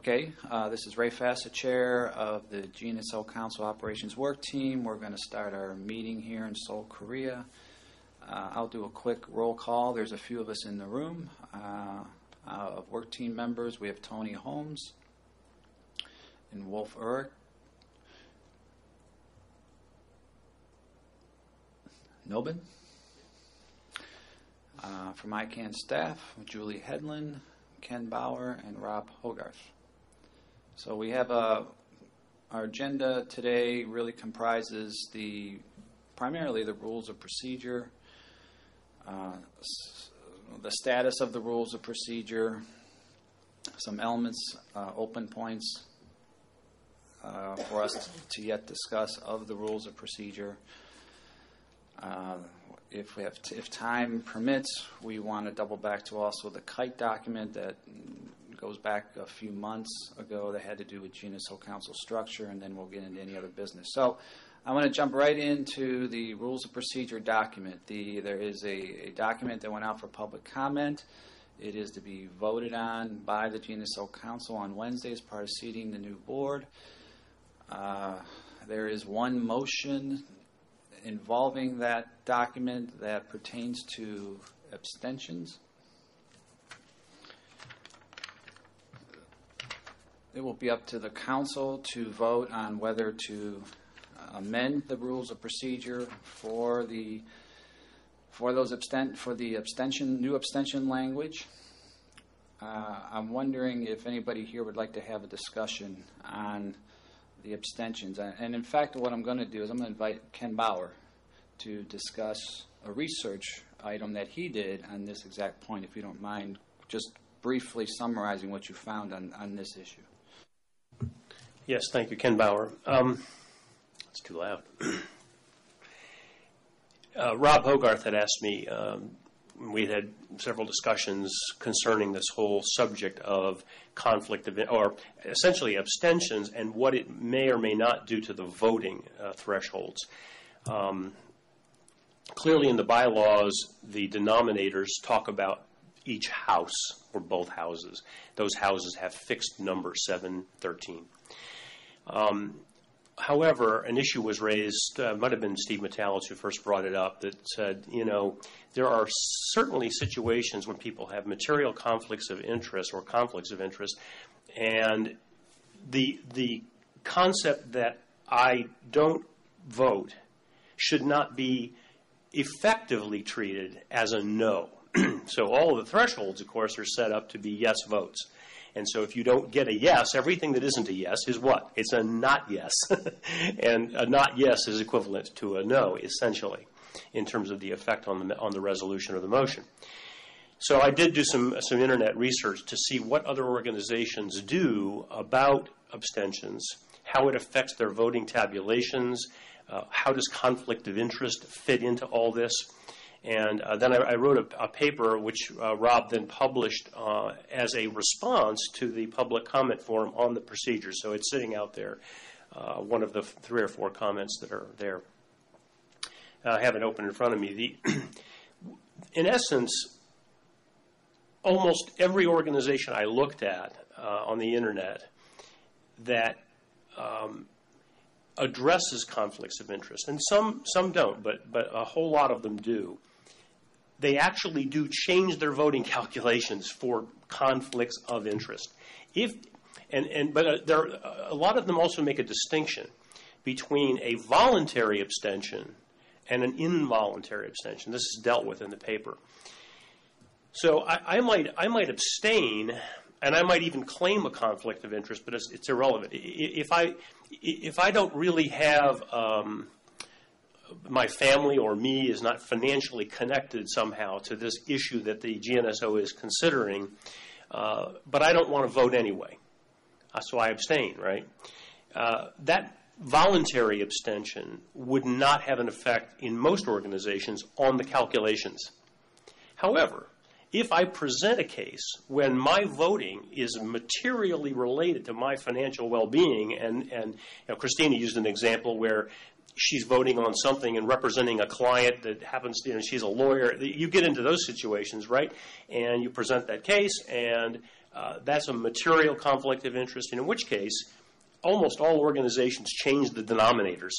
This is Ray Fassett, Chair of the GNSO Council Operations Work Team. We're going to start our meeting here in Seoul, Korea. I'll do a quick roll call. There's a few of us in the room. Of work team members, we have Tony Holmes and Wolf Urich. Nobin. From ICANN staff, Julie Hedlund, Ken Bauer, and Rob Hogarth. So we have our agenda today really comprises primarily the rules of procedure, the status of the rules of procedure, some elements, open points for us to yet discuss of the rules of procedure. If time permits, we want to double back to also the KITE document that goes back a few months ago that had to do with GNSO Council structure, and then we'll get into any other business. So I want to jump right into the rules of procedure document. There is a document that went out for public comment. It is to be voted on by the GNSO Council on Wednesday as part of seating the new board. There is one motion involving that document that pertains to abstentions. It will be up to the council to vote on whether to amend the rules of procedure for the new abstention language. I'm wondering if anybody here would like to have a discussion on the abstentions. And in fact, what I'm going to do is I'm going to invite Ken Bauer to discuss a research item that he did on this exact point, if you don't mind just briefly summarizing what you found on this issue. Yes, thank you, Ken Bauer. It's too loud. Rob Hogarth had asked me, we had several discussions concerning this whole subject of conflict of, or essentially abstentions and what it may or may not do to the voting thresholds. Clearly in the bylaws, the denominators talk about each house or both houses. Those houses have fixed numbers, 7, 13. However, an issue was raised, might have been Steve Metalis who first brought it up, that said, there are certainly situations when people have material conflicts of interest or conflicts of interest, and the concept that I don't vote should not be effectively treated as a no. So all of the thresholds, of course, are set up to be yes votes. And so if you don't get a yes, everything that isn't a yes is what? It's a not yes. And a not yes is equivalent to a no, essentially, in terms of the effect on the resolution of the motion. So I did do some internet research to see what other organizations do about abstentions, how it affects their voting tabulations, how does conflict of interest fit into all this. And then I wrote a paper which Rob then published as a response to the public comment forum on the procedure. So it's sitting out there, one of the 3 or 4 comments that are there. I have it open in front of me. In essence, almost every organization I looked at on the internet that addresses conflicts of interest, and some don't, but a whole lot of them do. They actually do change their voting calculations for conflicts of interest. But a lot of them also make a distinction between a voluntary abstention and an involuntary abstention. This is dealt with in the paper. So I might abstain, and I might even claim a conflict of interest, but it's irrelevant. If I don't really have my family or me is not financially connected somehow to this issue that the GNSO is considering, but I don't want to vote anyway, so I abstain, right? That voluntary abstention would not have an effect in most organizations on the calculations. However, if I present a case when my voting is materially related to my financial well-being, and Christina used an example where she's voting on something and representing a client that happens, she's a lawyer. You get into those situations, right? And you present that case, and that's a material conflict of interest, and in which case, almost all organizations change the denominators.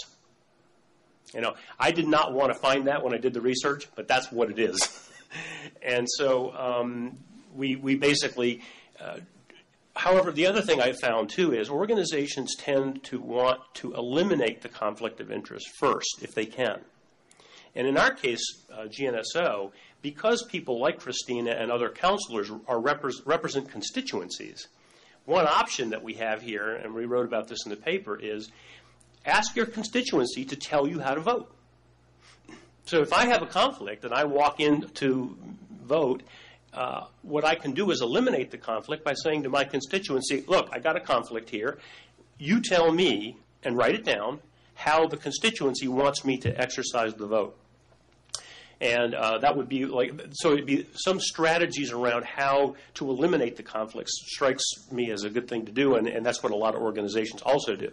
I did not want to find that when I did the research, but that's what it is. And so we basically, however, the other thing I found too is organizations tend to want to eliminate the conflict of interest first, if they can. And in our case, GNSO, because people like Christina and other counselors represent constituencies, one option that we have here, and we wrote about this in the paper, is ask your constituency to tell you how to vote. So if I have a conflict and I walk in to vote, what I can do is eliminate the conflict by saying to my constituency, look, I got a conflict here. You tell me, and write it down, how the constituency wants me to exercise the vote. And that would be so it'd be some strategies around how to eliminate the conflicts strikes me as a good thing to do, and that's what a lot of organizations also do.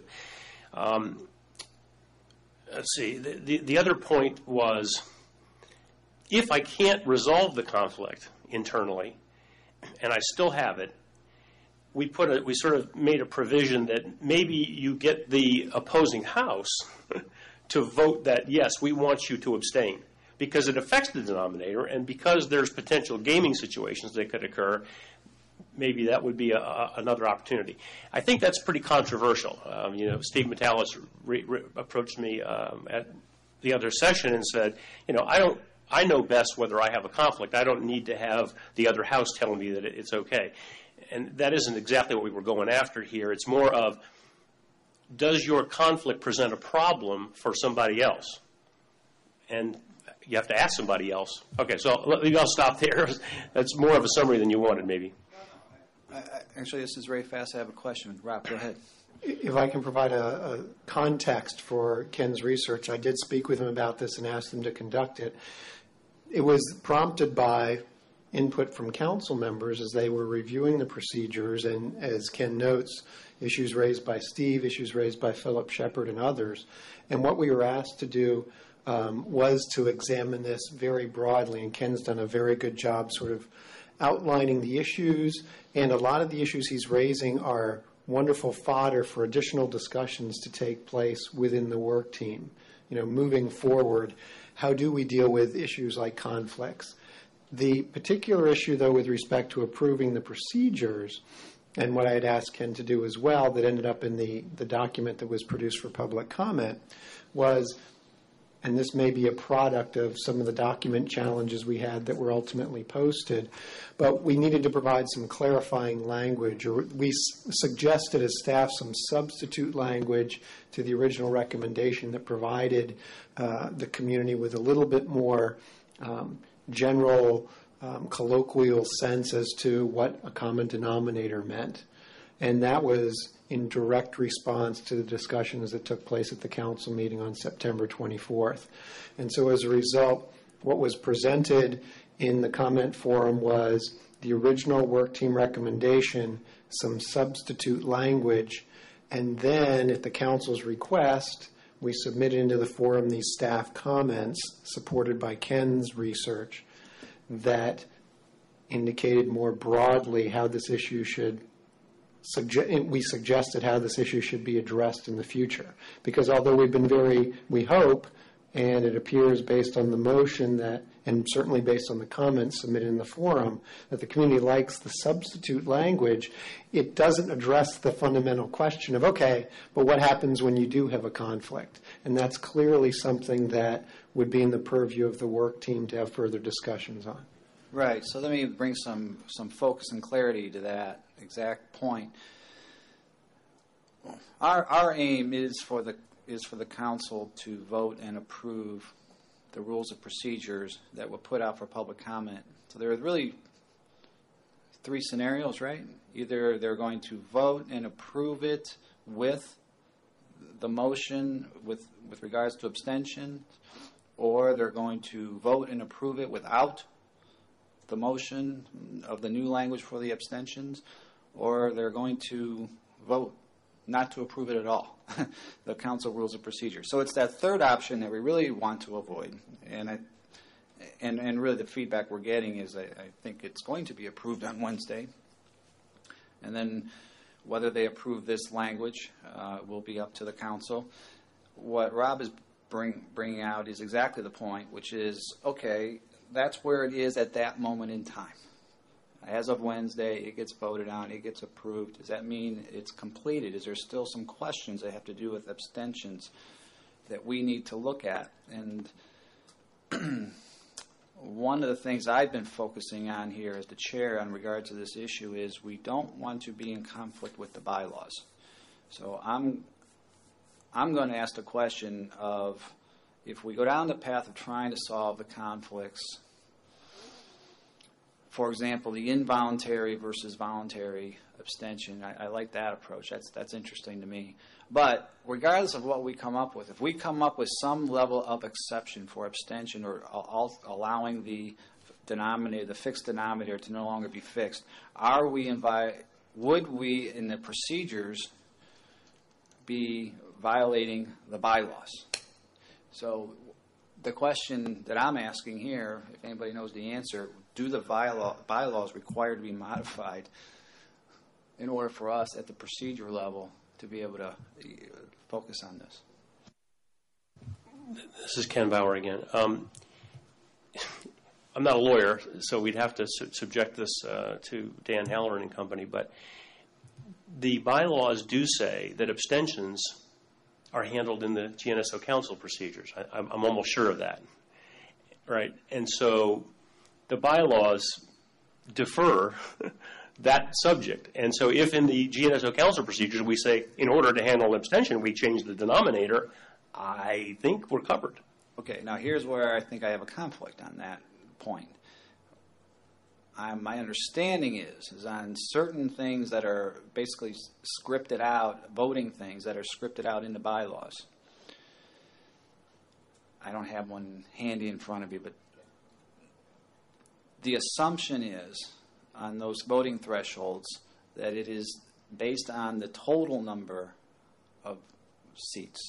Let's see. The other point was, if I can't resolve the conflict internally, and I still have it, we sort of made a provision that maybe you get the opposing house to vote that yes, we want you to abstain, because it affects the denominator, and because there's potential gaming situations that could occur. Maybe that would be another opportunity. I think that's pretty controversial. Steve Metalis approached me at the other session and said, I know best whether I have a conflict. I don't need to have the other house telling me that it's okay. And that isn't exactly what we were going after here. It's more of, does your conflict present a problem for somebody else? And you have to ask somebody else. Okay, so maybe I'll stop there. That's more of a summary than you wanted, maybe. Actually, this is Ray Fass. I have a question. Rob, go ahead. If I can provide a context for Ken's research, I did speak with him about this and asked him to conduct it. It was prompted by input from council members as they were reviewing the procedures, and as Ken notes, issues raised by Steve, issues raised by Philip Shepard and others. And what we were asked to do was to examine this very broadly, and Ken's done a very good job sort of outlining the issues, and a lot of the issues he's raising are wonderful fodder for additional discussions to take place within the work team. Moving forward, how do we deal with issues like conflicts? The particular issue, though, with respect to approving the procedures, and what I had asked Ken to do as well, that ended up in the document that was produced for public comment, was, and this may be a product of some of the document challenges we had that were ultimately posted, but we needed to provide some clarifying language, or we suggested as staff some substitute language to the original recommendation that provided the community with a little bit more general colloquial sense as to what a common denominator meant. And that was in direct response to the discussions that took place at the council meeting on September 24th. And so as a result, what was presented in the comment forum was the original work team recommendation, some substitute language, and then at the council's request, we submitted into the forum these staff comments supported by Ken's research that indicated more broadly how this issue we suggested how this issue should be addressed in the future. Because although we've been we hope, and it appears based on the motion that, and certainly based on the comments submitted in the forum, that the community likes the substitute language, it doesn't address the fundamental question of, okay, but what happens when you do have a conflict? And that's clearly something that would be in the purview of the work team to have further discussions on. Right. So let me bring some focus and clarity to that exact point. Our aim is for the council to vote and approve the rules of procedures that were put out for public comment. So there are really three scenarios, right? Either they're going to vote and approve it with the motion with regards to abstention, or they're going to vote and approve it without the motion of the new language for the abstentions, or they're going to vote not to approve it at all, the council rules of procedure. So it's that third option that we really want to avoid. And really the feedback we're getting is I think it's going to be approved on Wednesday. And then whether they approve this language will be up to the council. What Rob is bringing out is exactly the point, which is, okay, that's where it is at that moment in time. As of Wednesday, it gets voted on, it gets approved. Does that mean it's completed? Is there still some questions that have to do with abstentions that we need to look at? And one of the things I've been focusing on here as the chair in regard to this issue is we don't want to be in conflict with the bylaws. So I'm going to ask the question of, if we go down the path of trying to solve the conflicts, for example, the involuntary versus voluntary abstention, I like that approach. That's interesting to me. But regardless of what we come up with, if we come up with some level of exception for abstention or allowing the denominator, the fixed denominator, to no longer be fixed, would we, in the procedures, be violating the bylaws? So the question that I'm asking here, if anybody knows the answer, do the bylaws require to be modified in order for us at the procedure level to be able to focus on this? This is Ken Bauer again. I'm not a lawyer, so we'd have to subject this to Dan Halloran and company, but the bylaws do say that abstentions are handled in the GNSO Council procedures. I'm almost sure of that, right? And so the bylaws defer that subject. And so if in the GNSO Council procedures we say, in order to handle abstention, we change the denominator, I think we're covered. Okay, now here's where I think I have a conflict on that point. My understanding is on certain things that are basically scripted out, voting things that are scripted out in the bylaws. I don't have one handy in front of you, but the assumption is on those voting thresholds that it is based on the total number of seats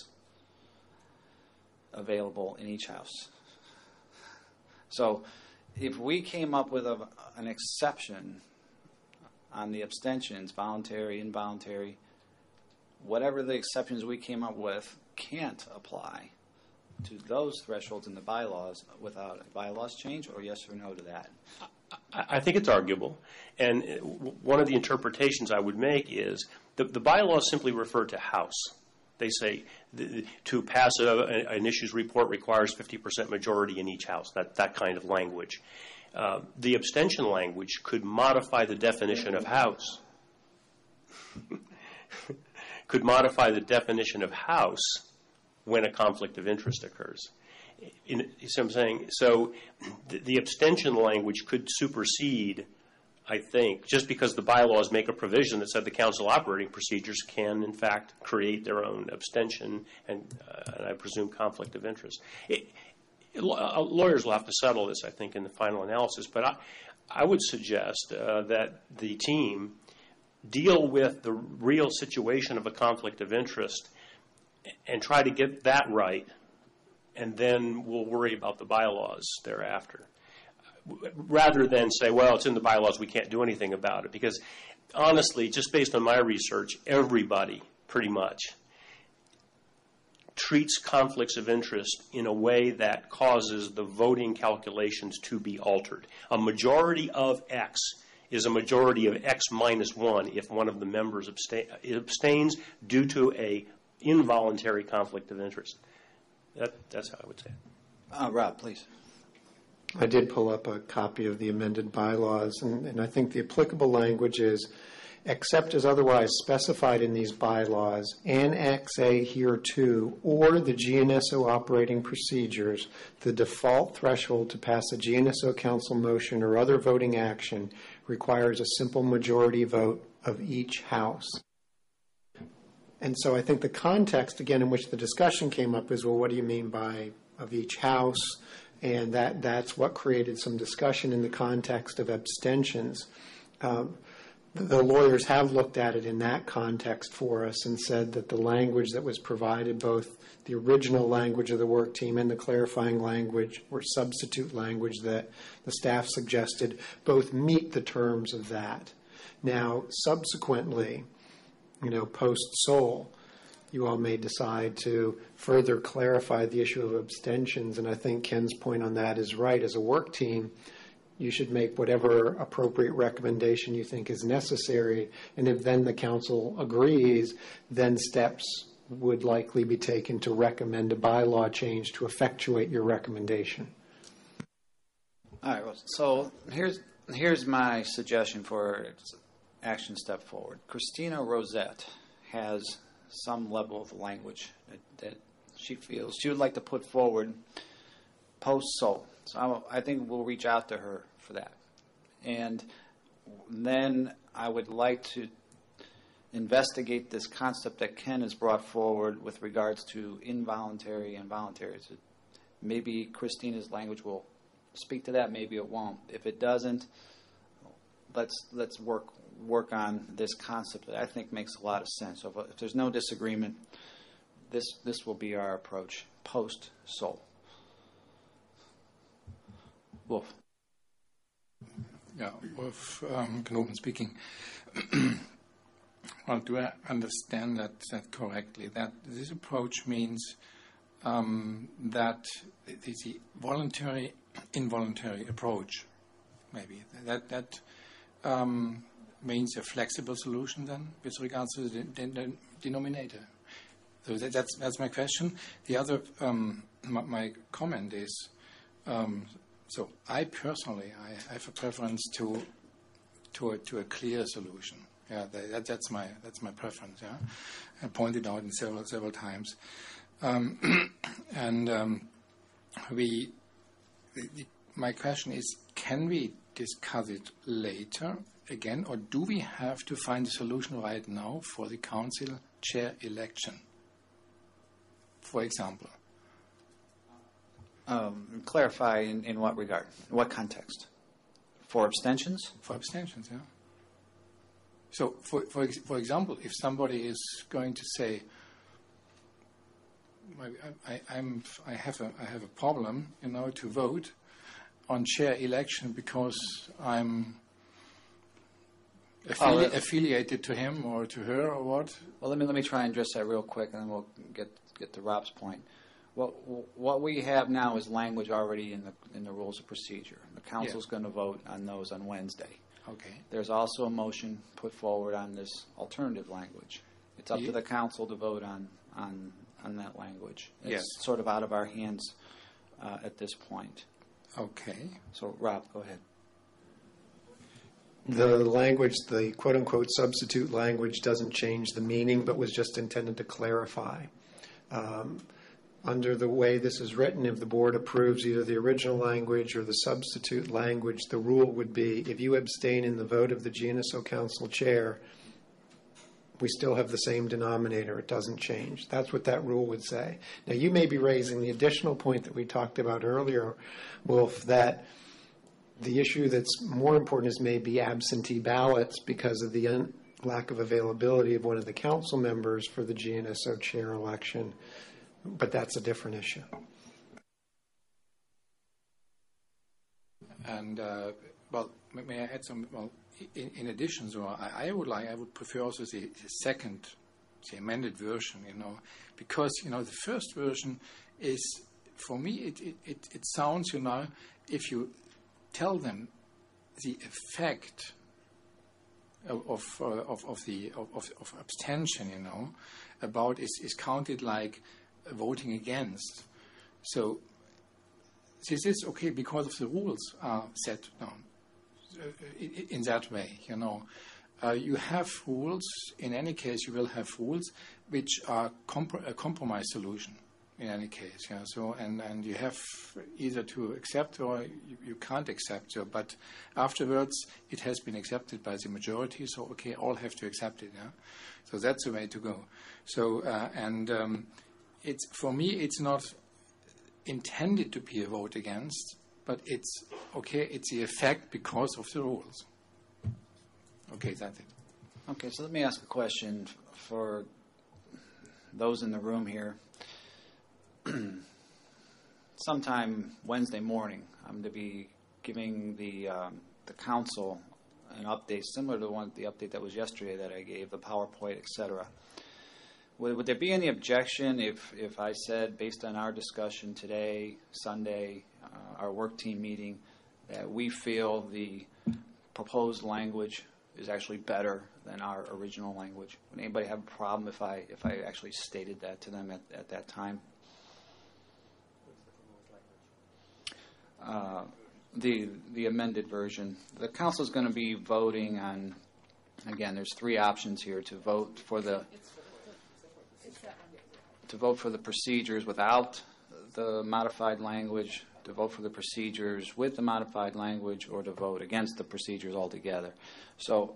available in each house. So if we came up with an exception on the abstentions, voluntary, involuntary, whatever the exceptions we came up with can't apply to those thresholds in the bylaws without a bylaws change, or yes or no to that? I think it's arguable. And one of the interpretations I would make is the bylaws simply refer to House. They say to pass an issues report requires 50% majority in each house, that kind of language. The abstention language could modify the definition of House. Could modify the definition of House when a conflict of interest occurs. You see what I'm saying? So the abstention language could supersede, I think, just because the bylaws make a provision that said the council operating procedures can, in fact, create their own abstention and I presume, conflict of interest. Lawyers will have to settle this, I think, in the final analysis, but I would suggest that the team deal with the real situation of a conflict of interest and try to get that right, and then we'll worry about the bylaws thereafter, rather than say, well, it's in the bylaws, we can't do anything about it. Because honestly, just based on my research, everybody pretty much treats conflicts of interest in a way that causes the voting calculations to be altered. A majority of X is a majority of X minus 1 if one of the members abstains due to a involuntary conflict of interest. That's how I would say it. Rob, please. I did pull up a copy of the amended bylaws, and I think the applicable language is, except as otherwise specified in these bylaws, Annex A hereto, or the GNSO operating procedures, the default threshold to pass a GNSO council motion or other voting action requires a simple majority vote of each house. And so I think the context, again, in which the discussion came up is, well, what do you mean by of each house? And that's what created some discussion in the context of abstentions. The lawyers have looked at it in that context for us and said that the language that was provided, both the original language of the work team and the clarifying language or substitute language that the staff suggested, both meet the terms of that. Now, subsequently, post-Seoul, you all may decide to further clarify the issue of abstentions, and I think Ken's point on that is right. As a work team, you should make whatever appropriate recommendation you think is necessary, and if then the council agrees, then steps would likely be taken to recommend a bylaw change to effectuate your recommendation. All right, well, so here's my suggestion for action step forward. Christina Rosette has some level of language that she feels she would like to put forward post-Seoul. So I think we'll reach out to her for that. And then I would like to investigate this concept that Ken has brought forward with regards to involuntary and voluntary. So maybe Christina's language will speak to that, maybe it won't. If it doesn't, let's work on this concept that I think makes a lot of sense. So if there's no disagreement, this will be our approach post-Seoul. Wolf. Yeah, Wolf Knoben speaking. Well, do I understand that correctly? That this approach means that the voluntary, involuntary approach, maybe, that means a flexible solution then with regards to the denominator. So that's my question. The other, my comment is, so I personally, I have a preference to a clear solution. Yeah, that's my preference. Yeah, I pointed out in several times, my question is: can we discuss it later again, or do we have to find a solution right now for the council chair election, for example? Clarify in what regard? In what context? For abstentions? For abstentions, yeah. So, for example, if somebody is going to say, I have a problem, to vote on chair election because I'm affiliated to him or to her or what? Well, let me try and address that real quick, and then we'll get to Rob's point. What we have now is language already in the rules of procedure. The council's going to vote on those on Wednesday. Okay. There's also a motion put forward on this alternative language. It's up to the council to vote on that language. It's sort of out of our hands at this point. Okay. So, Rob, go ahead. The language, the quote-unquote substitute language, doesn't change the meaning, but was just intended to clarify. Under the way this is written, if the board approves either the original language or the substitute language, the rule would be if you abstain in the vote of the GNSO Council chair, we still have the same denominator. It doesn't change. That's what that rule would say. Now, you may be raising the additional point that we talked about earlier, Wolf, that the issue that's more important is maybe absentee ballots because of the lack of availability of one of the council members for the GNSO chair election. But that's a different issue. And may I add some? Well, in addition, so I would prefer also the second, the amended version. Because the first version is, for me, it sounds, if you tell them the effect of abstention, about is counted like voting against. So this is okay because of the rules are set down in that way. You have rules. In any case, you will have rules which are a compromise solution. In any case, yeah. So and you have either to accept or you can't accept. So, but afterwards, it has been accepted by the majority. So okay, all have to accept it. Yeah. So that's the way to go. So it's, for me, it's not intended to be a vote against, but it's the effect because of the rules. Okay, that's it. Okay, so let me ask a question for those in the room here. Sometime Wednesday morning, I'm to be giving the council an update similar to the update that was yesterday that I gave, the PowerPoint, etc. Would there be any objection if I said, based on our discussion today, Sunday, our work team meeting, that we feel the proposed language is actually better than our original language? Would anybody have a problem if I actually stated that to them at that time? The amended version. The council is going to be voting on. Again, there's three options here: to vote for the procedures without the modified language, to vote for the procedures with the modified language, or to vote against the procedures altogether. So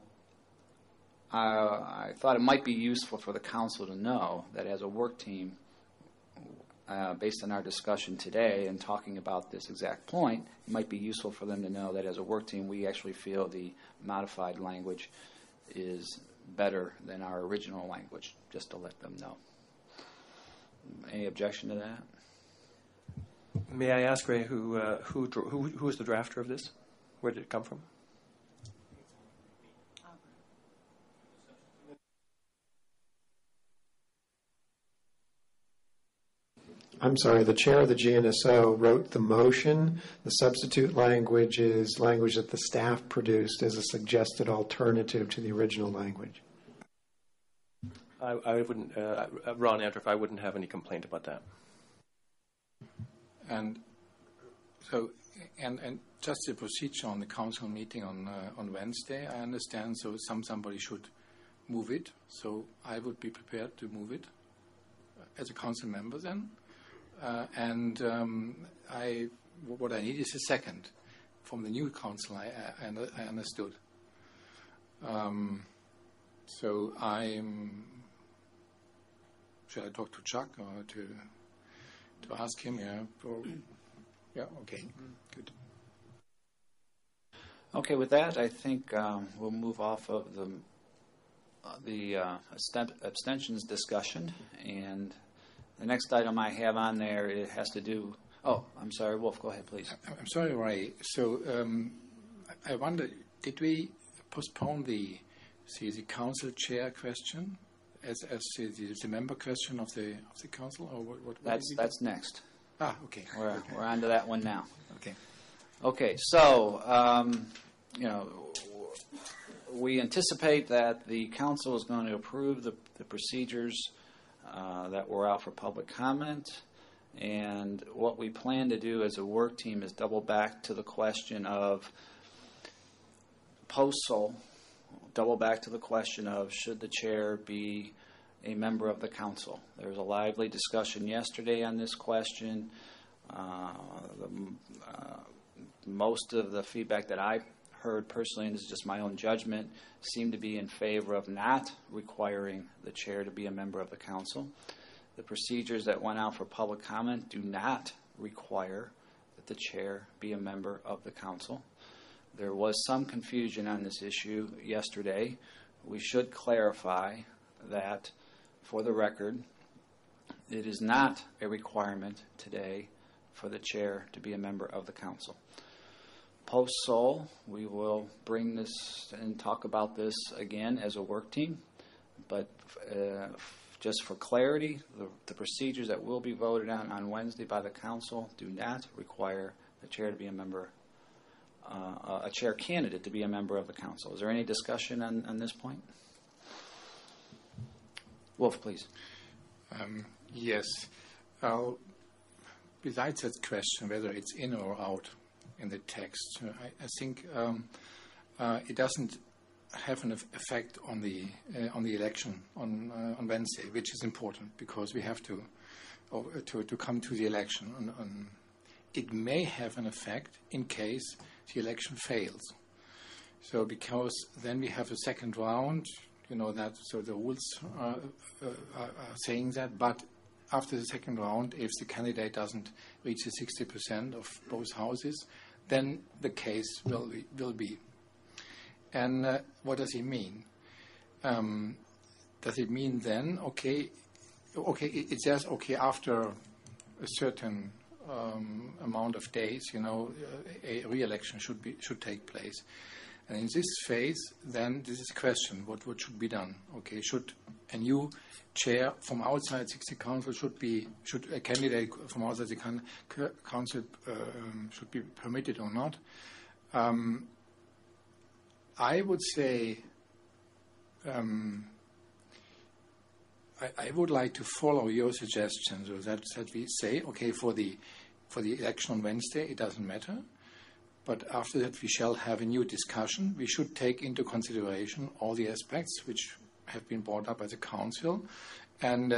I thought it might be useful for the council to know that as a work team, based on our discussion today and talking about this exact point, it might be useful for them to know that as a work team, we actually feel the modified language is better than our original language, just to let them know. Any objection to that? May I ask, Ray, who is the drafter of this? Where did it come from? I'm sorry, the chair of the GNSO wrote the motion. The substitute language is language that the staff produced as a suggested alternative to the original language. I wouldn't, Ron Andreff, I wouldn't have any complaint about that. And so, and just the procedure on the council meeting on Wednesday, I understand. So somebody should move it. So I would be prepared to move it as a council member then. What I need is a second from the new council. I understood. So should I talk to Chuck or to ask him? Yeah. Okay. Good. Okay. With that, I think we'll move off of the abstentions discussion, and the next item I have on there, it has to do. Oh, I'm sorry, Wolf. Go ahead, please. I'm sorry, Ray. So I wonder, did we postpone the council chair question as the member question of the council, or what? That's next. Okay. We're on to that one now. Okay. Okay. So we anticipate that the council is going to approve the procedures that were out for public comment. And what we plan to do as a work team is double back to the question of post-Sol, double back to the question of should the chair be a member of the council. There was a lively discussion yesterday on this question. Most of the feedback that I heard personally, and this is just my own judgment, seemed to be in favor of not requiring the chair to be a member of the council. The procedures that went out for public comment do not require that the chair be a member of the council. There was some confusion on this issue yesterday. We should clarify that, for the record, it is not a requirement today for the chair to be a member of the council. Post-Sol, we will bring this and talk about this again as a work team, but just for clarity, the procedures that will be voted on Wednesday by the council do not require the chair to be a member, a chair candidate to be a member of the council. Is there any discussion on this point? Wolf, please. Yes. Besides that question, whether it's in or out in the text, I think it doesn't have an effect on the election on Wednesday, which is important because we have to come to the election. It may have an effect in case the election fails. So because then we have a second round, that. So the rules are saying that, but after the second round, if the candidate doesn't reach the 60% of both houses, then the case will be. And what does it mean? Does it mean then, it says, after a certain amount of days, a re-election should take place. And in this phase, then this is a question, what should be done? Okay, should a new chair from outside the council should a candidate from outside the council should be permitted or not? I would say I would like to follow your suggestion, so that we say, okay, for the election on Wednesday, it doesn't matter. But after that, we shall have a new discussion. We should take into consideration all the aspects which have been brought up by the council, and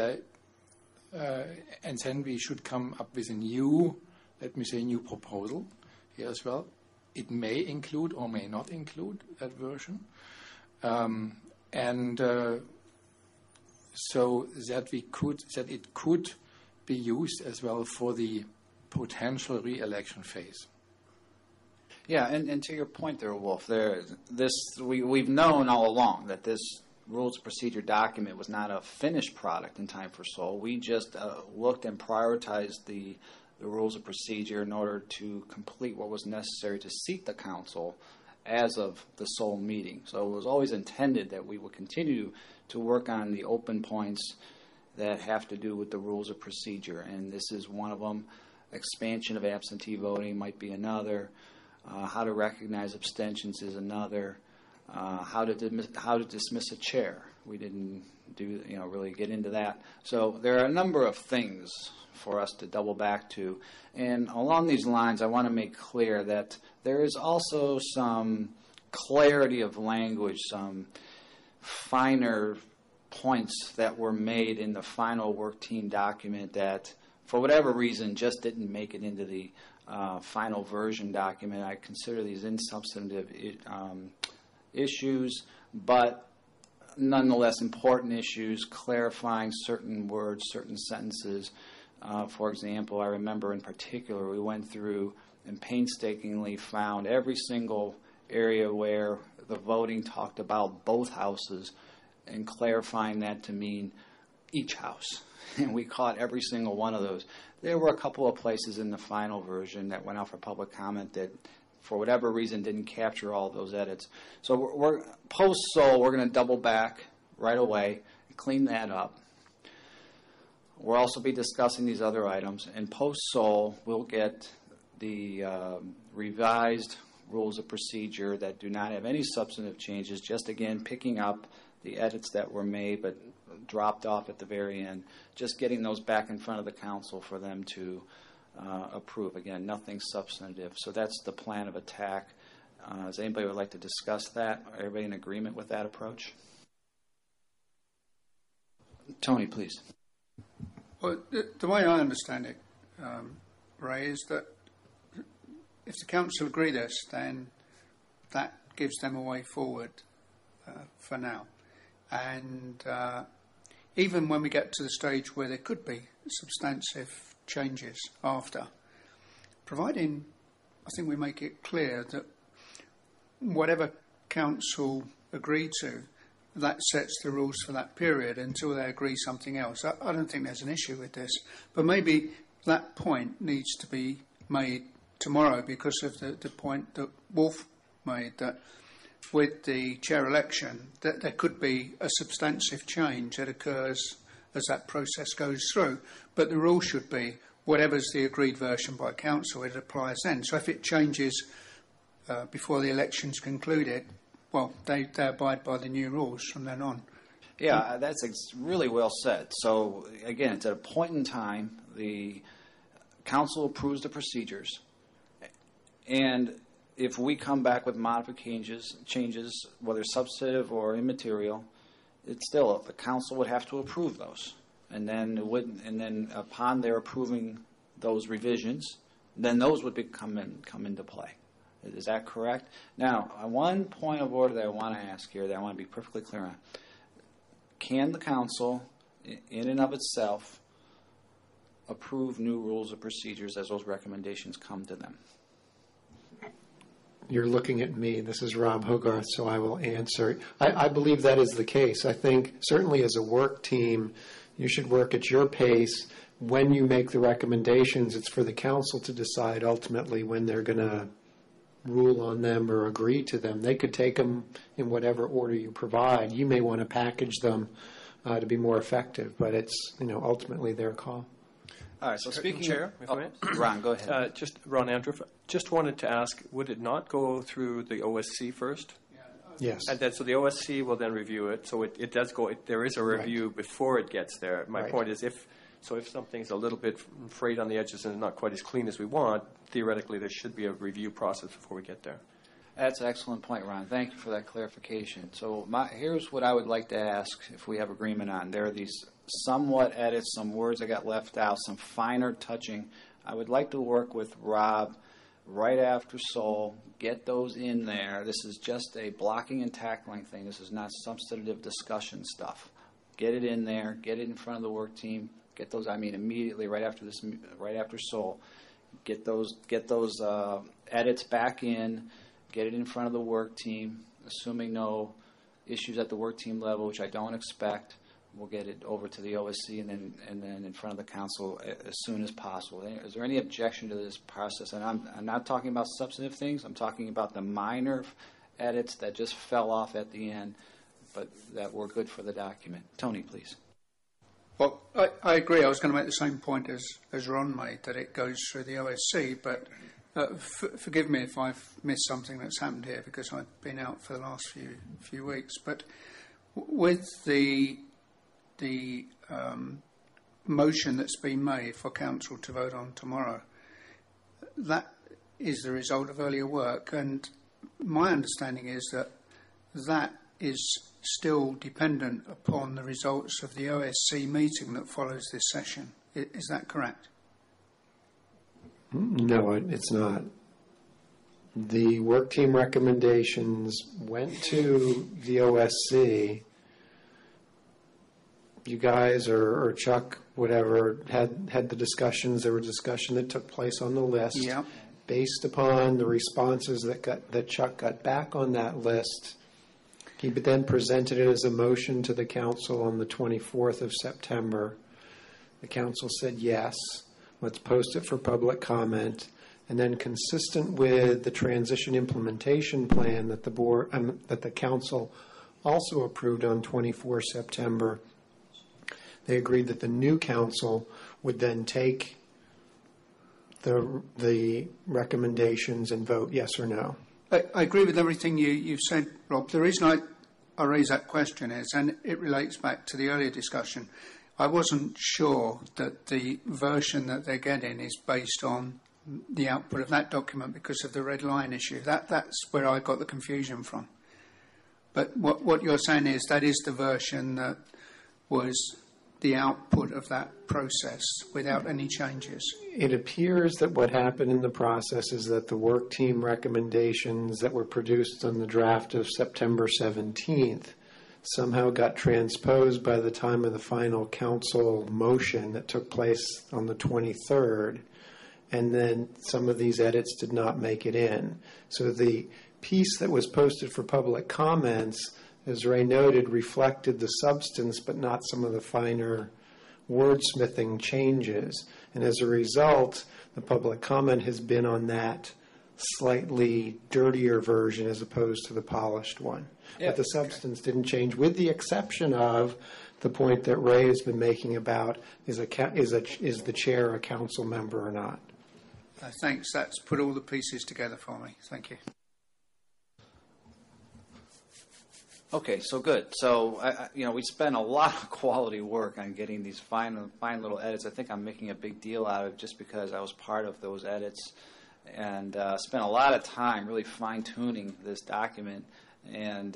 then we should come up with a new, let me say, new proposal here as well. It may include or may not include that version, so that it could be used as well for the potential re-election phase. Yeah, and to your point there, Wolf, we've known all along that this rules of procedure document was not a finished product in time for Seoul. We just looked and prioritized the rules of procedure in order to complete what was necessary to seat the council as of the Seoul meeting. So it was always intended that we would continue to work on the open points that have to do with the rules of procedure, and this is one of them. Expansion of absentee voting might be another. How to recognize abstentions is another. How to dismiss a chair. We didn't really get into that. So there are a number of things for us to double back to. And along these lines, I want to make clear that there is also some clarity of language, some finer points that were made in the final work team document that, for whatever reason, just didn't make it into the final version document. I consider these insubstantive issues, but nonetheless important issues, clarifying certain words, certain sentences. For example, I remember in particular we went through and painstakingly found every single area where the voting talked about both houses and clarifying that to mean each house. And we caught every single one of those. There were a couple of places in the final version that went out for public comment that, for whatever reason, didn't capture all of those edits. So we're post-Seoul, we're going to double back right away and clean that up. We'll also be discussing these other items. And post-Seoul, we'll get the revised rules of procedure that do not have any substantive changes, just, again, picking up the edits that were made but dropped off at the very end, just getting those back in front of the council for them to approve. Again, nothing substantive. So that's the plan of attack. Does anybody would like to discuss that? Are everybody in agreement with that approach? Tony, please. Well, the way I understand it, Ray, is that if the council agree this, then that gives them a way forward for now. And even when we get to the stage where there could be substantive changes after, providing I think we make it clear that whatever council agree to, that sets the rules for that period until they agree something else. I don't think there's an issue with this, but maybe that point needs to be made tomorrow because of the point that Wolf made, that with the chair election, that there could be a substantive change that occurs as that process goes through. But the rule should be, whatever's the agreed version by council, it applies then. So if it changes before the election's concluded, well, they abide by the new rules from then on. Yeah, that's really well said. So, again, it's at a point in time, the council approves the procedures, and if we come back with modifications, changes, whether substantive or immaterial, it's still, the council would have to approve those. And then upon their approving those revisions, then those would come into play. Is that correct? Now, one point of order that I want to ask here that I want to be perfectly clear on. Can the council, in and of itself, approve new rules of procedures as those recommendations come to them? You're looking at me. This is Rob Hogarth, so I will answer. I believe that is the case. I think certainly as a work team, you should work at your pace. When you make the recommendations, it's for the council to decide ultimately when they're going to rule on them or agree to them. They could take them in whatever order you provide. You may want to package them to be more effective, but it's ultimately their call. All right, so speaking Chair, if I may? Ron, go ahead. Just Ron Andrew, just wanted to ask, would it not go through the OSC first? Yes. And then, so the OSC will then review it. So it does go. There is a review before it gets there. My Right. point is, if something's a little bit frayed on the edges and not quite as clean as we want, theoretically there should be a review process before we get there. That's an excellent point, Ron. Thank you for that clarification. So here's what I would like to ask if we have agreement on. There are these somewhat edits, some words that got left out, some finer touching. I would like to work with Rob right after Sol, get those in there. This is just a blocking and tackling thing. This is not substantive discussion stuff. Get it in there, get it in front of the work team, get those, immediately right after Sol. Get those edits back in, get it in front of the work team, assuming no issues at the work team level, which I don't expect. We'll get it over to the OSC and then in front of the council as soon as possible. Is there any objection to this process? And I'm not talking about substantive things. I'm talking about the minor edits that just fell off at the end, but that were good for the document. Tony, please. Well, I agree. I was going to make the same point as Ron made, that it goes through the OSC, but forgive me if I've missed something that's happened here because I've been out for the last few weeks. But with the motion that's been made for Council to vote on tomorrow, that is the result of earlier work, and my understanding is that is still dependent upon the results of the OSC meeting that follows this session. Is that correct? No, it's not. The work team recommendations went to the OSC. You guys or Chuck, whatever, had the discussions. There were discussion that took place on the list. Yeah. Based upon the responses that Chuck got back on that list, he then presented it as a motion to the council on the 24th of September. The council said yes. Let's post it for public comment. And then, consistent with the transition implementation plan that the council also approved on 24 September, they agreed that the new council would then take the recommendations and vote yes or no. I agree with everything you've said, Rob. The reason I raise that question is, and it relates back to the earlier discussion, I wasn't sure that the version that they're getting is based on the output of that document because of the red line issue. That's where I got the confusion from. But what you're saying is that is the version that was the output of that process without any changes. It appears that what happened in the process is that the work team recommendations that were produced on the draft of September 17th somehow got transposed by the time of the final council motion that took place on the 23rd, and then some of these edits did not make it in. So the piece that was posted for public comments, as Ray noted, reflected the substance but not some of the finer wordsmithing changes. And as a result, the public comment has been on that slightly dirtier version as opposed to the polished one. Yeah, but the substance didn't change, with the exception of the point that Ray has been making about is the chair a council member or not. Thanks. That's put all the pieces together for me. Thank you. Okay, so good. So, we spent a lot of quality work on getting these fine little edits. I think I'm making a big deal out of it just because I was part of those edits and spent a lot of time really fine-tuning this document. And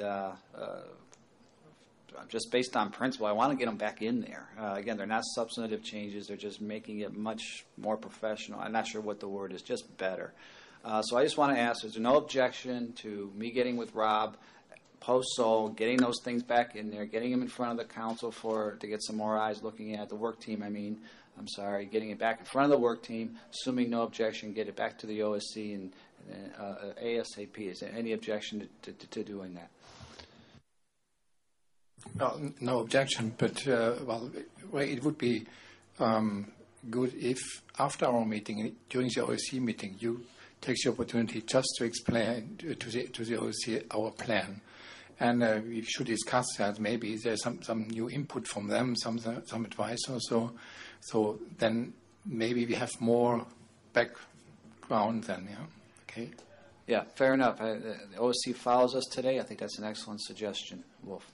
just based on principle, I want to get them back in there. Again, they're not substantive changes. They're just making it much more professional. I'm not sure what the word is, just better. So I just want to ask, is there no objection to me getting with Rob, post-Sol, getting those things back in there, getting them in front of the council to get some more eyes looking at the work team, getting it back in front of the work team, assuming no objection, get it back to the OSC and ASAP. Is there any objection to doing that? No objection, but it would be good if after our meeting, during the OSC meeting, you takes the opportunity just to explain to the OSC our plan. And we should discuss that. Maybe there's some new input from them, some advice or so. So then maybe we have more background then, yeah? Okay. Yeah, fair enough. The OSC follows us today. I think that's an excellent suggestion, Wolf.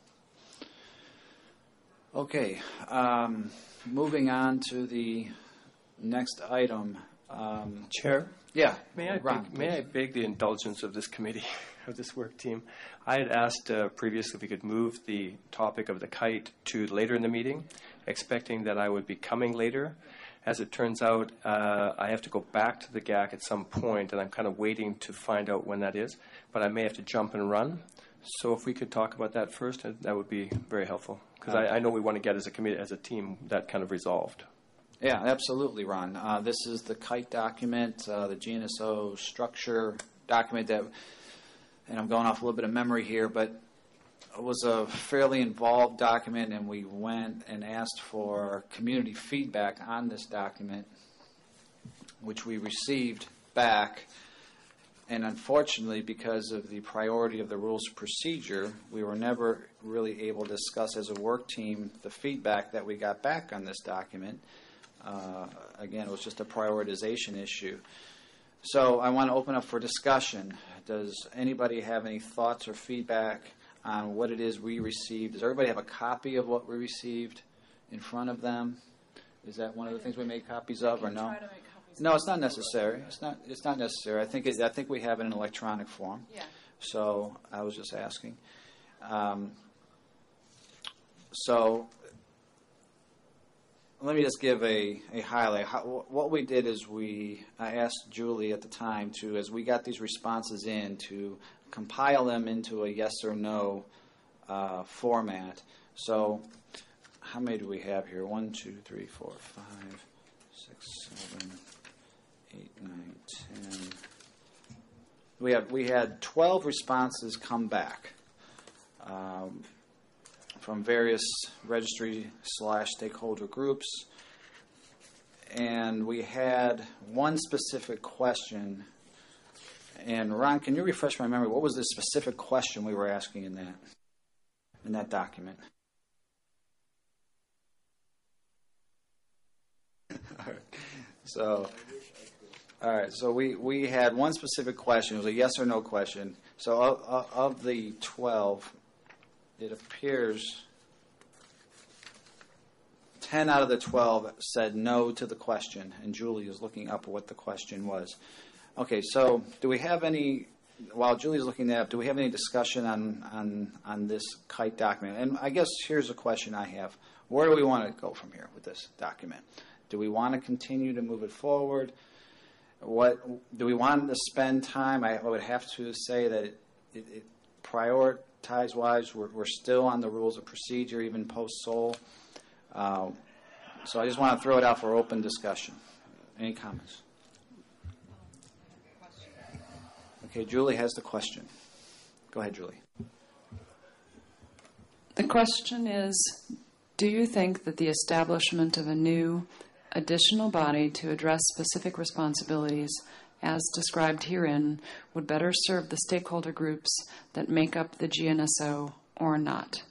Okay, moving on to the next item. Chair? Yeah, May I Ron, beg the indulgence of this committee, of this work team? I had asked previously if we could move the topic of the kite to later in the meeting, expecting that I would be coming later. As it turns out, I have to go back to the GAC at some point, and I'm kind of waiting to find out when that is. But I may have to jump and run. So if we could talk about that first, that would be very helpful. Because I know we want to get as a committee, as a team, that kind of resolved. Yeah, absolutely, Ron. This is the kite document, the GNSO structure document that, and I'm going off a little bit of memory here, but it was a fairly involved document, and we went and asked for community feedback on this document, which we received back. And unfortunately, because of the priority of the rules of procedure, we were never really able to discuss as a work team the feedback that we got back on this document. Again, it was just a prioritization issue. So I want to open up for discussion. Does anybody have any thoughts or feedback on what it is we received? Does everybody have a copy of what we received in front of them? Is that one of the things we made copies of, or no? No, it's not necessary. It's not necessary. I think we have it in electronic form. Yeah. So I was just asking. So let me just give a highlight. What we did is I asked Julie at the time to, as we got these responses in, to compile them into a yes or no format. So how many do we have here? 1, 2, 3, 4, 5, 6, 7, 8, 9, 10. We had 12 responses come back from various registry/stakeholder groups, and we had one specific question. And Ron, can you refresh my memory? What was the specific question we were asking in that document? All right. So we had one specific question. It was a yes or no question. So of the 12, it appears 10 out of the 12 said no to the question, and Julie is looking up what the question was. Okay, so do we have any, while Julie's looking that up, do we have any discussion on this kite document? And I guess here's a question I have. Where do we want to go from here with this document? Do we want to continue to move it forward? What do we want to spend time? I would have to say that it prioritize-wise, we're still on the rules of procedure, even post-Seoul. So I just want to throw it out for open discussion. Any comments? Okay, Julie has the question. Go ahead, Julie. The question is, do you think that the establishment of a new additional body to address specific responsibilities as described herein would better serve the stakeholder groups that make up the GNSO or not?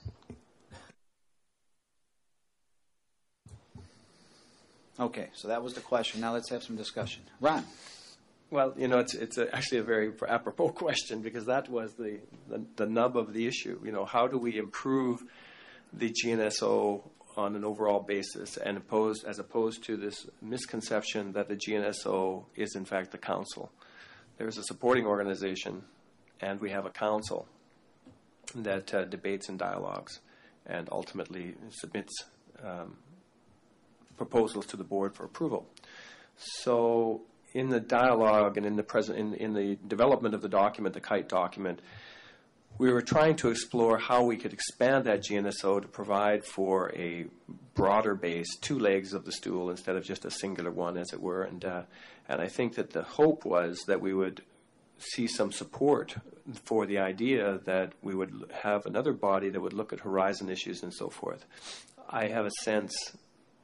Okay, so that was the question. Now let's have some discussion. Ron. Well, it's actually a very apropos question, because that was the nub of the issue. How do we improve the GNSO on an overall basis, and as opposed to this misconception that the GNSO is in fact the council. There's a supporting organization, and we have a council that debates and dialogues, and ultimately submits proposals to the board for approval. So in the dialogue and in the development of the document, the KITE document, we were trying to explore how we could expand that GNSO to provide for a broader base, two legs of the stool instead of just a singular one, as it were. And I think that the hope was that we would see some support for the idea that we would have another body that would look at horizon issues and so forth. I have a sense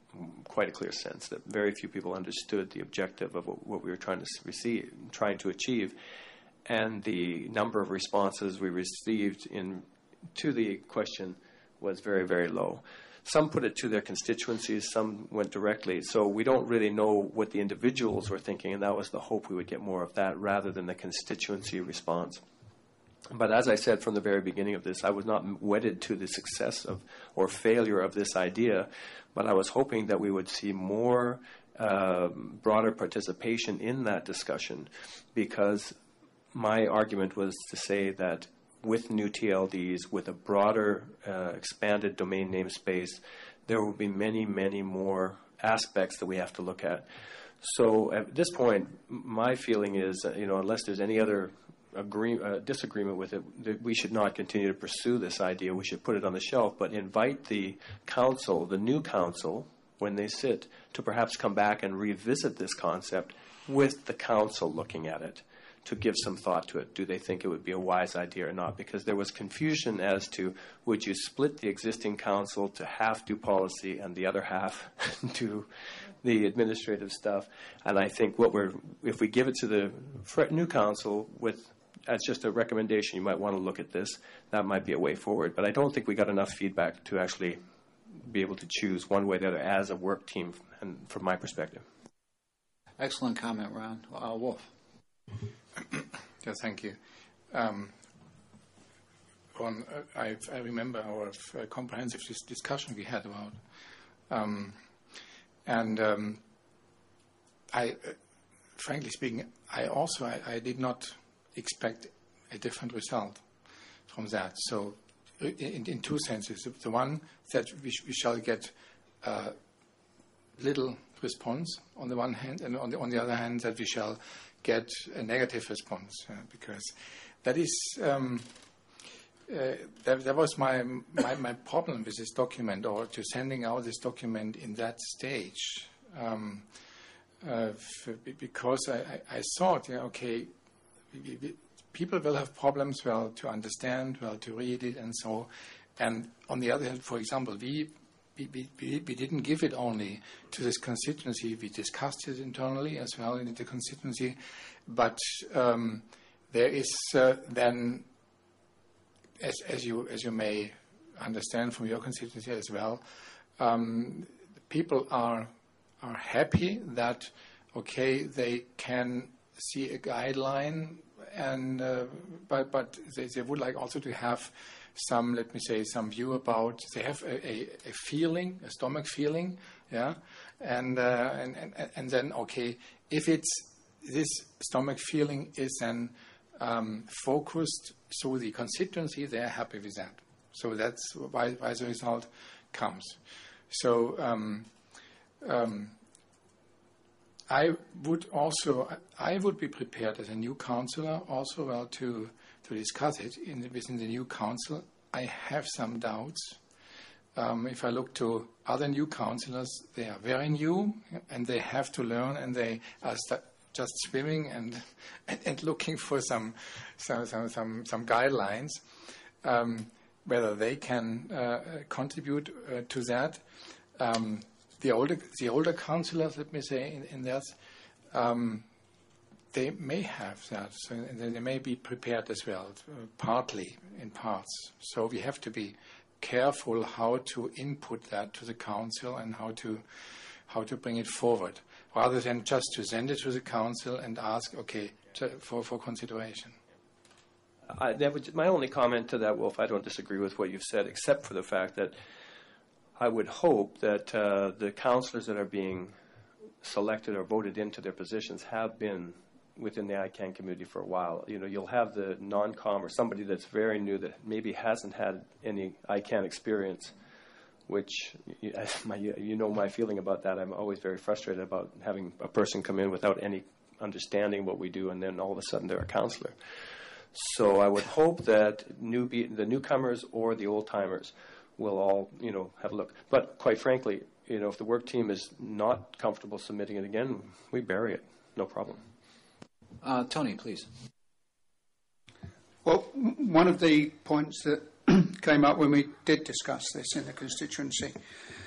quite a clear sense that very few people understood the objective of what we were trying to achieve. And the number of responses we received to the question was very, very low. Some put it to their constituencies, some went directly. So we don't really know what the individuals were thinking, and that was the hope we would get more of that rather than the constituency response. But as I said from the very beginning of this, I was not wedded to the success of or failure of this idea, but I was hoping that we would see more broader participation in that discussion, because my argument was to say that with new TLDs, with a broader expanded domain namespace, there will be many, many more aspects that we have to look at. So at this point, my feeling is, unless there's any other disagreement with it, that we should not continue to pursue this idea. We should put it on the shelf, but invite the council, the new council, when they sit, to perhaps come back and revisit this concept with the council looking at it, to give some thought to it. Do they think it would be a wise idea or not? Because there was confusion as to, would you split the existing council to half do policy and the other half do the administrative stuff? And I think if we give it to the new council as just a recommendation, you might want to look at this. That might be a way forward. But I don't think we got enough feedback to actually be able to choose one way or the other as a work team, and from my perspective. Excellent comment, Ron. Wolf. Yeah, thank you. I remember our comprehensive discussion we had about, I, frankly speaking, I did not expect a different result from that. So, in two senses. The one, that we shall get little response on the one hand, and on the other hand, that we shall get a negative response, because that is that was my problem with this document, or to sending out this document in that stage, because I thought, people will have problems, to understand, to read it, and so. And on the other hand, for example, we didn't give it only to this constituency. We discussed it internally as well in the constituency. But there is then, as you may understand from your constituency as well, people are happy that they can see a guideline, and but they would like also to have some, let me say, some view about. They have a feeling, a stomach feeling, and then if this stomach feeling is then focused through the constituency, they are happy with that. So that's why the result comes. So I would be prepared as a new councillor also to discuss it within the new council. I have some doubts. If I look to other new councillors, they are very new and they have to learn, and they are just swimming and looking for some guidelines, whether they can contribute to that. The older councillors, let me say, in that, they may have that, so they may be prepared as well, partly, in parts. So we have to be careful how to input that to the council and how to bring it forward, rather than just to send it to the council and ask, for consideration. My only comment to that, Wolf, I don't disagree with what you've said, except for the fact that I would hope that the councillors that are being selected or voted into their positions have been within the ICANN community for a while. You'll have the non-com or somebody that's very new that maybe hasn't had any ICANN experience, which, my feeling about that. I'm always very frustrated about having a person come in without any understanding what we do, and then all of a sudden they're a councillor. So I would hope that the newcomers or the old-timers will all, have a look. But quite frankly, if the work team is not comfortable submitting it again, we bury it. No problem. Tony, please. Well, one of the points that came up when we did discuss this in the constituency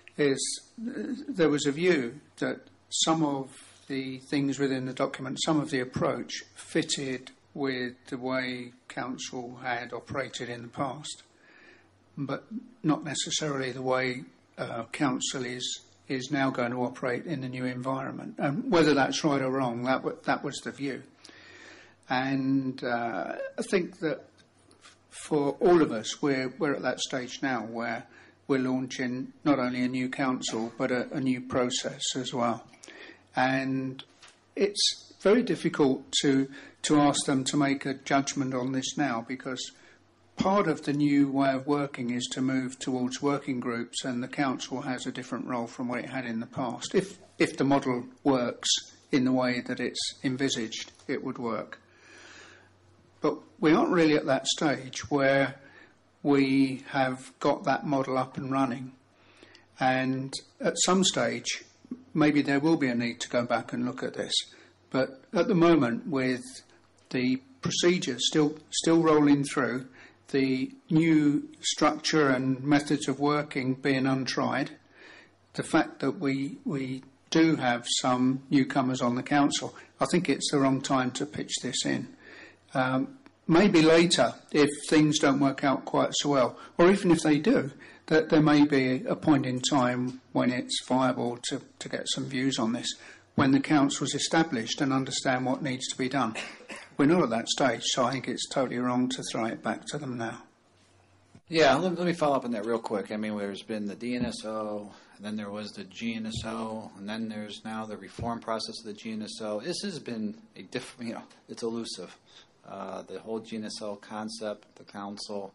is there was a view that some of the things within the document, some of the approach fitted with the way council had operated in the past, but not necessarily the way council is now going to operate in the new environment. And whether that's right or wrong, that was the view. And I think that for all of us, we're at that stage now where we're launching not only a new council but a new process as well. And it's very difficult to ask them to make a judgment on this now, because part of the new way of working is to move towards working groups, and the council has a different role from what it had in the past. If the model works in the way that it's envisaged, it would work. But we aren't really at that stage where we have got that model up and running. And at some stage, maybe there will be a need to go back and look at this. But at the moment, with the procedures still rolling through, the new structure and methods of working being untried, the fact that we do have some newcomers on the council, I think it's the wrong time to pitch this in. Maybe later, if things don't work out quite so well, or even if they do, that there may be a point in time when it's viable to get some views on this, when the council's established and understand what needs to be done. We're not at that stage, so I think it's totally wrong to throw it back to them now. Yeah, let me follow up on that real quick. I mean, there's been the DNSO, and then there was the GNSO, and then there's now the reform process of the GNSO. This has been it's elusive. The whole GNSO concept, the council.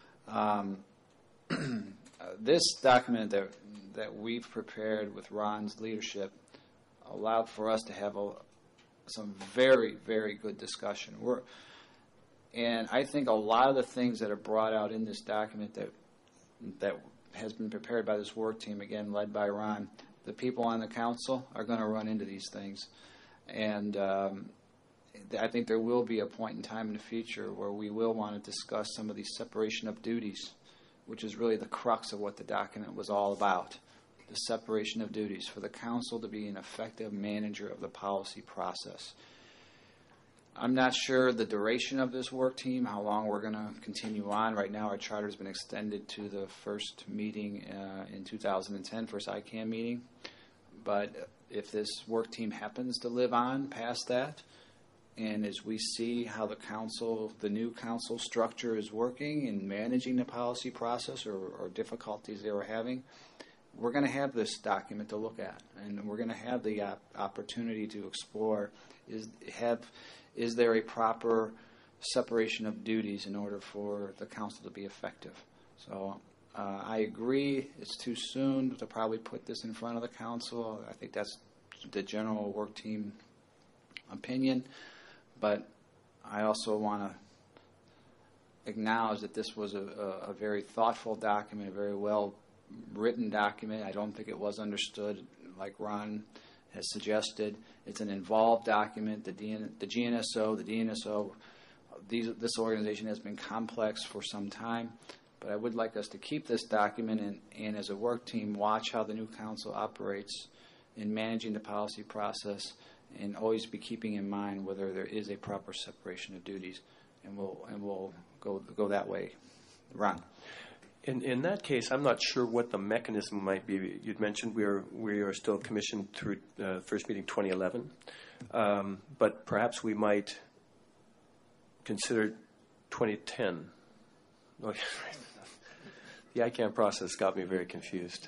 This document that we've prepared with Ron's leadership allowed for us to have some very, very good discussion. And I think a lot of the things that are brought out in this document that has been prepared by this work team, again, led by Ron, the people on the council are going to run into these things. And I think there will be a point in time in the future where we will want to discuss some of these separation of duties, which is really the crux of what the document was all about, the separation of duties for the council to be an effective manager of the policy process. I'm not sure the duration of this work team, how long we're going to continue on. Right now our charter has been extended to the first meeting in 2010, first ICANN meeting. But if this work team happens to live on past that, and as we see how the new council structure is working and managing the policy process or difficulties they were having, we're going to have this document to look at, and we're going to have the opportunity to explore, is there a proper separation of duties in order for the council to be effective? So I agree it's too soon to probably put this in front of the council. I think that's the general work team opinion. But I also want to acknowledge that this was a very thoughtful document, a very well-written document. I don't think it was understood like Ron has suggested. It's an involved document. The DNSO, this organization has been complex for some time. But I would like us to keep this document and as a work team, watch how the new council operates in managing the policy process, and always be keeping in mind whether there is a proper separation of duties, and we'll go that way. Ron. In that case, I'm not sure what the mechanism might be. You'd mentioned we are still commissioned through first meeting 2011, but perhaps we might consider 2010. The ICANN process got me very confused.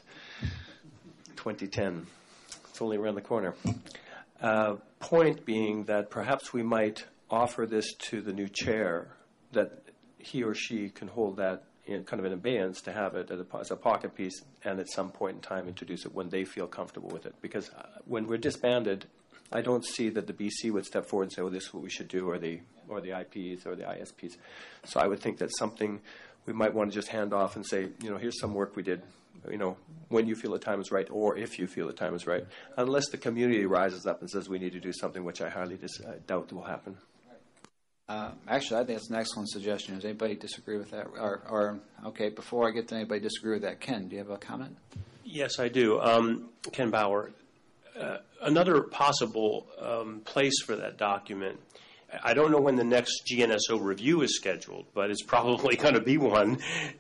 2010. It's only around the corner. Point being that perhaps we might offer this to the new chair, that he or she can hold that in kind of in abeyance to have it as a pocket piece, and at some point in time introduce it when they feel comfortable with it. Because when we're disbanded, I don't see that the BC would step forward and say, "Oh, this is what we should do," or the IPs or the ISPs. So I would think that's something we might want to just hand off and say, here's some work we did. When you feel the time is right, or if you feel the time is right, unless the community rises up and says we need to do something, which I highly doubt will happen. Actually, I think that's an excellent suggestion. Does anybody disagree with that? Or okay, before I get to anybody disagree with that, Ken, do you have a comment? Yes, I do. Ken Bauer, another possible place for that document, I don't know when the next GNSO review is scheduled, but it's probably going to be one.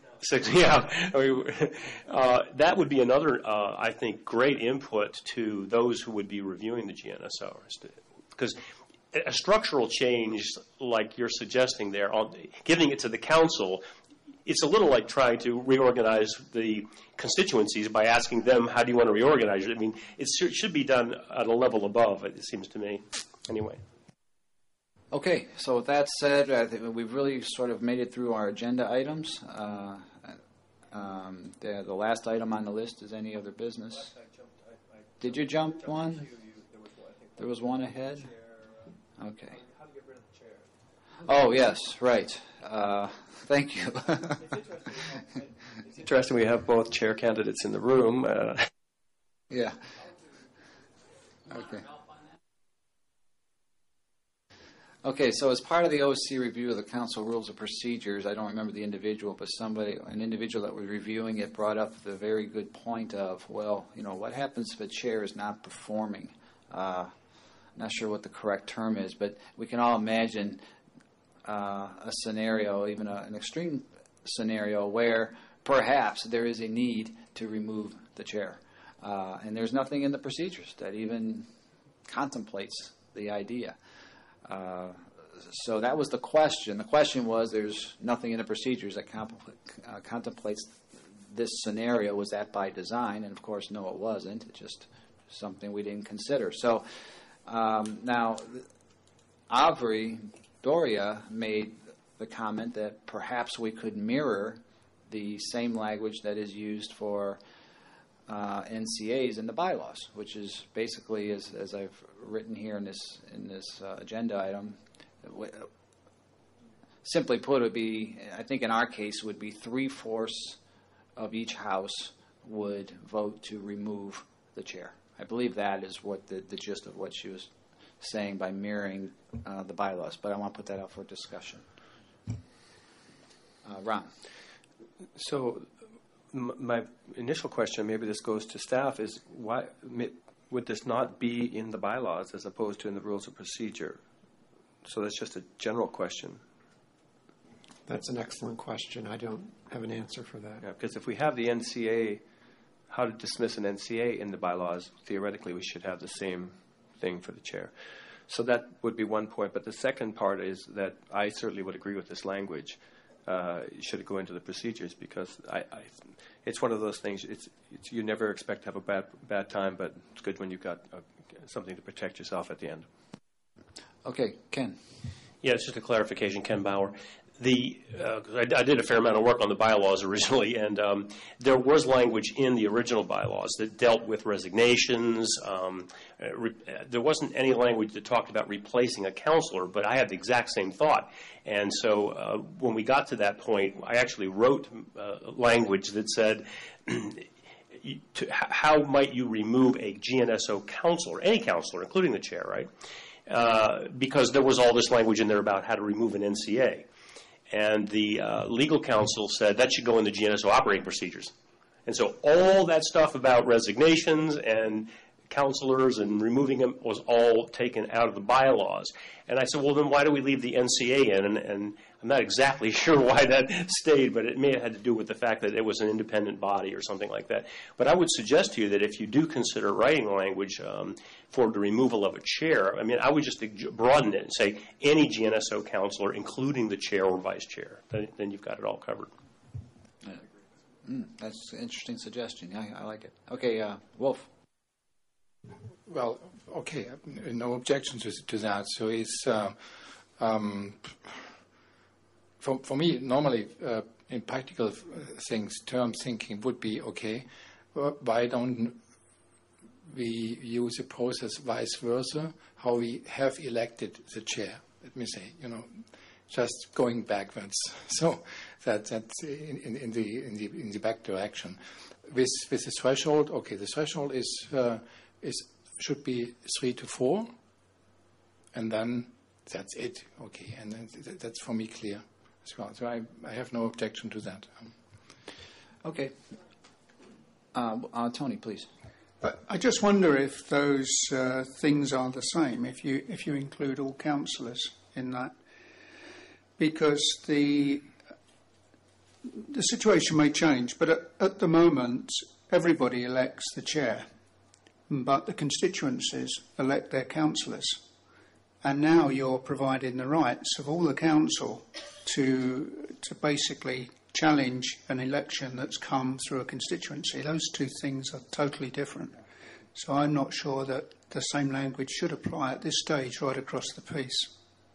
That would be another, I think, great input to those who would be reviewing the GNSO. Because a structural change like you're suggesting there, giving it to the council, it's a little like trying to reorganize the constituencies by asking them, how do you want to reorganize it? I mean, it should be done at a level above, it seems to me. Anyway. Okay, so with that said, I think we've really sort of made it through our agenda items. The last item on the list is any other business. Did you jump one? There was one ahead? Okay. Oh, yes, right. Thank you. It's interesting we have both chair candidates in the room. Yeah. Okay. Okay, so as part of the OC review of the council rules of procedures, I don't remember the individual, but an individual that was reviewing it brought up the very good point of, well, what happens if a chair is not performing? Not sure what the correct term is, but we can all imagine a scenario, even an extreme scenario, where perhaps there is a need to remove the chair. And there's nothing in the procedures that even contemplates the idea. So that was the question. The question was, there's nothing in the procedures that contemplates this scenario. Was that by design? And, of course, no, it wasn't. It's just something we didn't consider. So now, Avery Doria made the comment that perhaps we could mirror the same language that is used for NCAs in the bylaws, which is basically, as I've written here in this agenda item, simply put, it would be, I think in our case, would be 3/4 of each house would vote to remove the chair. I believe that is what the gist of what she was saying by mirroring the bylaws, but I want to put that out for discussion. Ron. So my initial question, maybe this goes to staff, is why would this not be in the bylaws as opposed to in the rules of procedure? So that's just a general question. That's an excellent question. I don't have an answer for that. Yeah, because if we have the NCA, how to dismiss an NCA in the bylaws, theoretically we should have the same thing for the chair. So that would be one point. But the second part is that I certainly would agree with this language. Should it go into the procedures? Because it's one of those things. It's you never expect to have a bad time, but it's good when you've got something to protect yourself at the end. Okay, Ken. Yeah, it's just a clarification, Ken Bauer. I did a fair amount of work on the bylaws originally, and there was language in the original bylaws that dealt with resignations. There wasn't any language that talked about replacing a counselor, but I had the exact same thought. And so when we got to that point, I actually wrote language that said, how might you remove a GNSO counselor, any counselor, including the chair, right? Because there was all this language in there about how to remove an NCA. And the legal counsel said that should go in the GNSO operating procedures. And so all that stuff about resignations and counselors and removing them was all taken out of the bylaws. And I said, well, then why do we leave the NCA in? And I'm not exactly sure why that stayed, but it may have had to do with the fact that it was an independent body or something like that. But I would suggest to you that if you do consider writing language for the removal of a chair, I mean, I would just broaden it and say any GNSO counselor, including the chair or vice chair. Then you've got it all covered. That's an interesting suggestion. I like it. Okay, Wolf. Well, okay, no objection to that. So it's for me normally in practical things, term thinking would be okay. Why don't we use a process vice versa? How we have elected the chair? Let me say, just going backwards. So that's in the back direction. With the threshold, okay, the threshold should be 3 to 4, and then that's it. Okay, and then that's for me clear as well. So I have no objection to that. Okay. Tony, please. I just wonder if those things are the same, if you include all councillors in that, because the situation may change, but at the moment everybody elects the chair, but the constituencies elect their councillors, and now you're providing the rights of all the council to basically challenge an election that's come through a constituency. Those two things are totally different. So I'm not sure that the same language should apply at this stage right across the piece.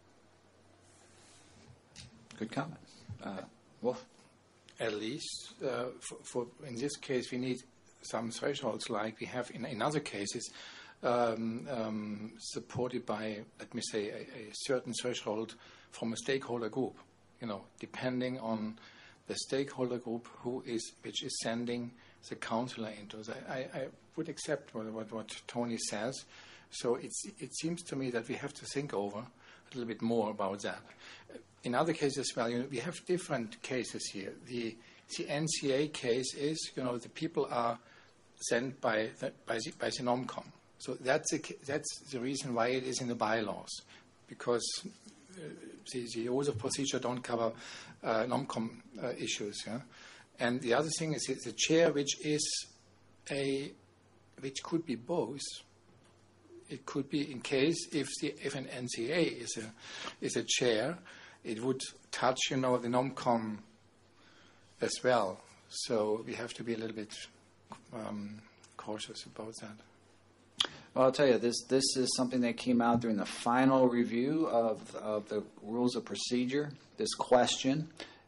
Good comment. Wolf? At least, for in this case, we need some thresholds like we have in other cases, supported by, let me say, a certain threshold from a stakeholder group. Depending on the stakeholder group which is sending the councillor into. I would accept what Tony says. So it seems to me that we have to think over a little bit more about that. In other cases as well, we have different cases here. The NCA case is, the people are sent by the NOMCOM. So that's the reason why it is in the bylaws, because the rules of procedure don't cover NOMCOM issues. Yeah? And the other thing is the chair, which could be both. It could be in case if an NCA is a chair, it would touch the NOMCOM as well. So we have to be a little bit cautious about that. Well, I'll tell you, this is something that came out during the final review of the rules of procedure, this question,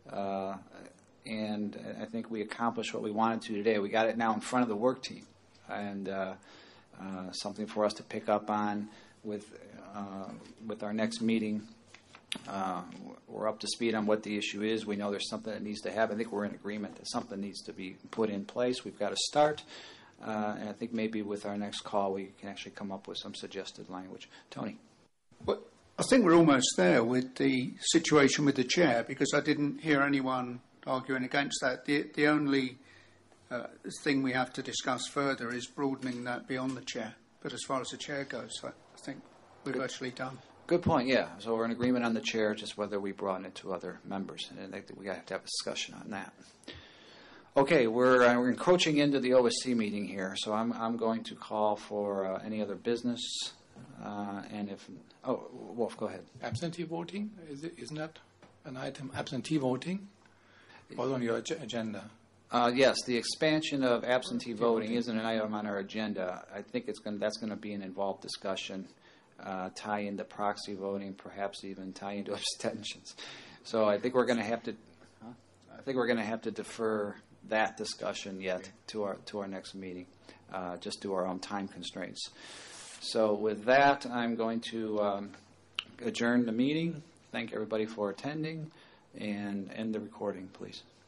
and I think we accomplished what we wanted to today. We got it now in front of the work team, and something for us to pick up on with our next meeting. We're up to speed on what the issue is. We know there's something that needs to happen. I think we're in agreement that something needs to be put in place. We've got to start. And I think maybe with our next call we can actually come up with some suggested language. Tony? Well, I think we're almost there with the situation with the chair, because I didn't hear anyone arguing against that. The only thing we have to discuss further is broadening that beyond the chair. But as far as the chair goes, I think we've actually done. Good point, yeah. So we're in agreement on the chair, just whether we broaden it to other members. And I think that we have to have a discussion on that. Okay, we're encroaching into the OSC meeting here, so I'm going to call for any other business. Wolf, go ahead. Absentee voting, isn't that an item? Absentee voting, was on your agenda. Yes, the expansion of absentee voting isn't an item on our agenda. I think that's going to be an involved discussion, tie into proxy voting, perhaps even tie into abstentions. So I think we're going to have to defer that discussion yet to our next meeting, just due to our own time constraints. So with that, I'm going to adjourn the meeting. Thank everybody for attending, and end the recording, please.